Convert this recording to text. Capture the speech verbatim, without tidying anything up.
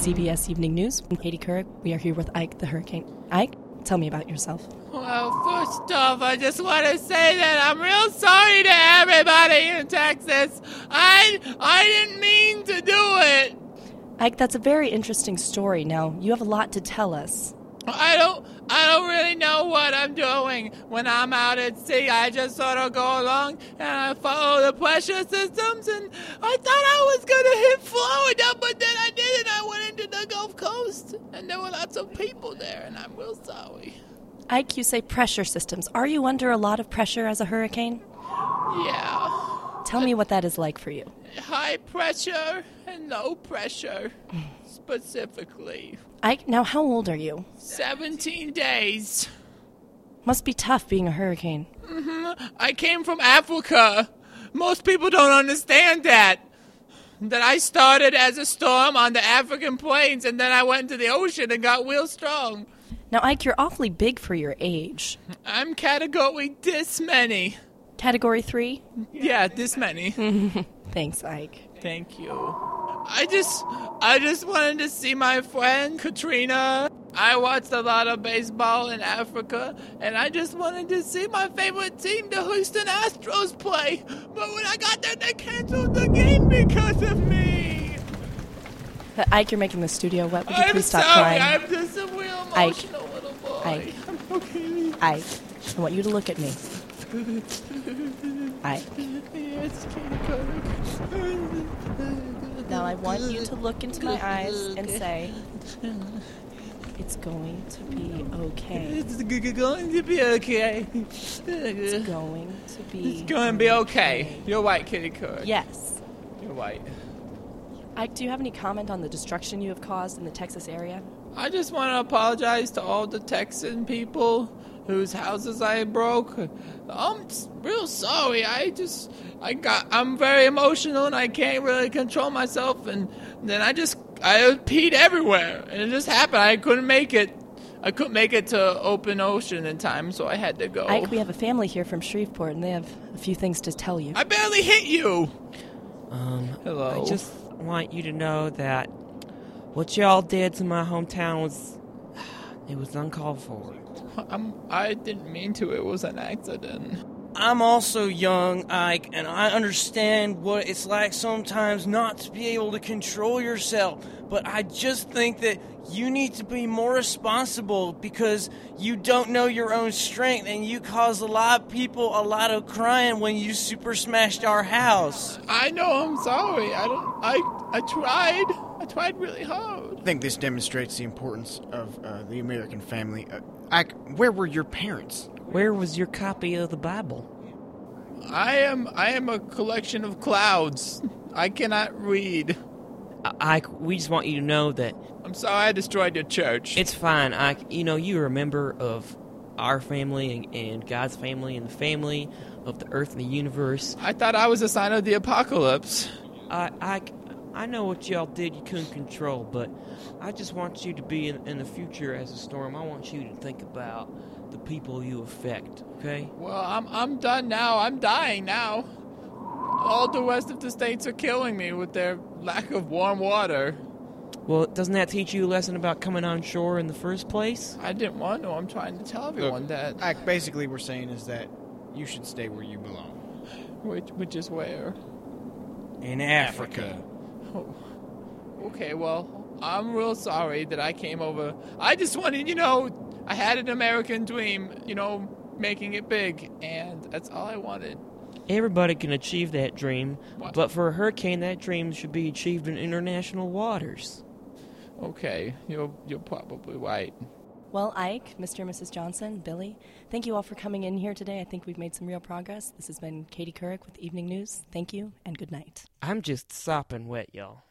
C B S Evening News. I'm Katie Couric. We are here with Ike the Hurricane. Ike, tell me about yourself. Well, first off, I just want to say that I'm real sorry to everybody in Texas. I I didn't mean to do it. Ike, that's a very interesting story. Now, you have a lot to tell us. I don't I don't really know what I'm doing when I'm out at sea. I just sort of go along and I follow the pressure systems, and I thought I was going to hit Florida, but then I didn't. I went into the Gulf Coast, and there were lots of people there, and I'm real sorry. Ike, you say pressure systems. Are you under a lot of pressure as a hurricane? Yeah. Tell me what that is like for you. High pressure and low pressure, specifically. Ike, now how old are you? seventeen days. Must be tough being a hurricane. Mm-hmm. I came from Africa. Most people don't understand that. That I started as a storm on the African plains, and then I went to the ocean and got real strong. Now, Ike, you're awfully big for your age. I'm category this many. Category three? Yeah, this many. Thanks, Ike. Thank you. I just, I just wanted to see my friend Katrina. I watched a lot of baseball in Africa, and I just wanted to see my favorite team, the Houston Astros, play. But when I got there, they canceled the game because of me. But Ike, you're making the studio wet. Would you I'm please stop sorry. crying? I'm just a real emotional Ike. little boy. Ike. I'm okay. Ike, I want you to look at me. Ike. Yes, Katie. Now I want you to look into my eyes and say, it's going to be okay. It's g- going to be okay. It's going to be It's going to be okay. You're right, Kitty Couric. Yes. You're right. Ike, do you have any comment on the destruction you have caused in the Texas area? I just want to apologize to all the Texan people whose houses I broke. I'm real sorry. I just, I got, I'm very emotional and I can't really control myself. And then I just, I peed everywhere. And it just happened. I couldn't make it. I couldn't make it to open ocean in time, so I had to go. Ike, we have a family here from Shreveport, and they have a few things to tell you. I barely hit you. Um, Hello. I just want you to know that what y'all did to my hometown was, it was uncalled for. I'm, I didn't mean to. It was an accident. I'm also young, Ike, and I understand what it's like sometimes not to be able to control yourself. But I just think that you need to be more responsible because you don't know your own strength, and you caused a lot of people a lot of crying when you super smashed our house. I know. I'm sorry. I don't. I I tried. I tried really hard. I think this demonstrates the importance of uh, the American family. Uh, Ike, where were your parents? Where was your copy of the Bible? I am. I am a collection of clouds. I cannot read. I, we just want you to know that I'm sorry I destroyed your church. it's fine. I, you know, you're a member of our family and, and God's family and the family of the earth and the universe. I thought I was a sign of the apocalypse. I, I, I know what y'all did you couldn't control, but I just want you to be in, in the future as a storm. I want you to think about the people you affect, okay? Well, I'm I'm done now. I'm dying now. All the rest of the states are killing me with their lack of warm water. Well, doesn't that teach you a lesson about coming on shore in the first place? I didn't want to. I'm trying to tell everyone Look, that. Ike, basically we're saying is that you should stay where you belong. Which, which is where? In Africa. Oh. Okay, well, I'm real sorry that I came over. I just wanted, you know, I had an American dream, you know, making it big, and that's all I wanted. Everybody can achieve that dream, What? but for a hurricane, that dream should be achieved in international waters. Okay, you're you're probably right. Well, Ike, Mister and Missus Johnson, Billy, thank you all for coming in here today. I think we've made some real progress. This has been Katie Couric with Evening News. Thank you, and good night. I'm just sopping wet, y'all.